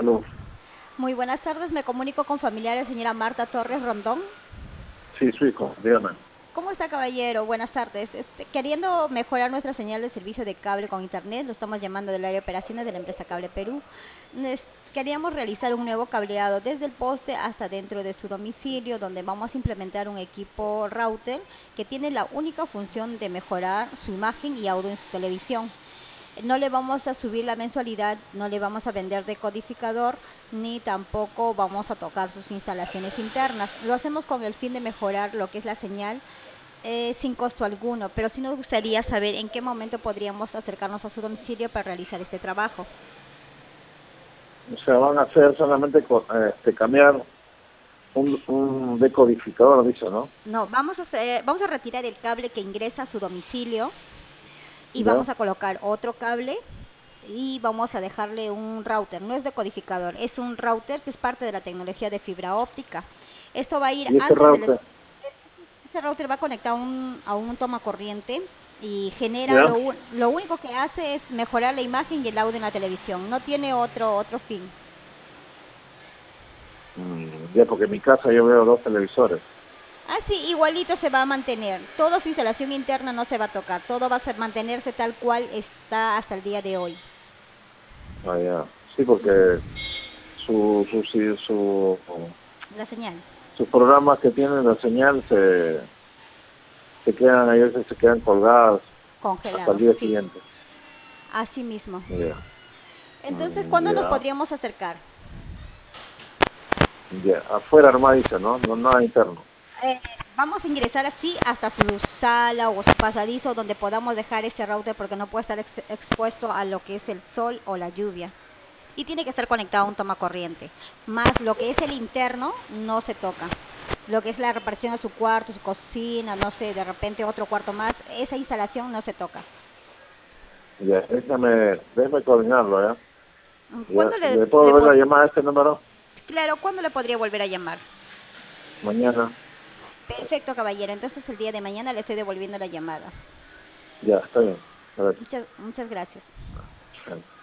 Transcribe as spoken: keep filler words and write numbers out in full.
Aló. Muy buenas tardes, me comunico con familiares, señora Marta Torres Rondón. Sí, su hijo, dígame. ¿Cómo está, caballero? Buenas tardes. Este, queriendo mejorar nuestra señal de servicio de cable con internet, lo estamos llamando del área de operaciones de la empresa Cable Perú. Les- queríamos realizar un nuevo cableado desde el poste hasta dentro de su domicilio, donde vamos a implementar un equipo router que tiene la única función de mejorar su imagen y audio en su televisión. No le vamos a subir la mensualidad, no le vamos a vender decodificador, ni tampoco vamos a tocar sus instalaciones internas. Lo hacemos con el fin de mejorar lo que es la señal eh, sin costo alguno, pero sí nos gustaría saber en qué momento podríamos acercarnos a su domicilio para realizar este trabajo. O sea, van a hacer solamente co- eh, este, cambiar un, un decodificador, dice, ¿no? No, vamos a hacer, vamos a retirar el cable que ingresa a su domicilio y ¿Ya? vamos a colocar otro cable y vamos a dejarle un router. No es decodificador, es un router que es parte de la tecnología de fibra óptica. Esto va a ir Y ese antes del... router, es- Ese router va conectado a un, a un toma corriente y genera ¿ya? lo, un- lo único que hace es mejorar la imagen y el audio en la televisión. No tiene otro, otro fin. Mm, ya, porque en mi casa yo veo dos televisores. Así, igualito se va a mantener. Toda su instalación interna no se va a tocar. Todo va a ser mantenerse tal cual está hasta el día de hoy. Ah, ya. Sí, porque su, su, sí, su, La señal, sus programas que tienen la señal se, se quedan, a veces se quedan colgadas hasta el congelados, día sí. siguiente. Así mismo. Ya. Entonces, Mm, ¿cuándo nos ya. podríamos acercar? Ya. Afuera armadizo, ¿no? No nada interno. Eh, Vamos a ingresar así hasta su sala o su pasadizo donde podamos dejar este router porque no puede estar ex- expuesto a lo que es el sol o la lluvia. Y tiene que estar conectado a un toma corriente. Más lo que es el interno no se toca. Lo que es la reparación a su cuarto, su cocina, no sé, de repente otro cuarto más, esa instalación no se toca. Ya, déjame, déjame coordinarlo, ¿ya? Ya, ¿Cuándo le, ¿le puedo le volver pod- la llamada a este número? Claro, ¿cuándo le podría volver a llamar? Mañana. Perfecto, caballero. Entonces el día de mañana le estoy devolviendo la llamada. Ya, está bien. A ver. Muchas, muchas gracias. Bueno.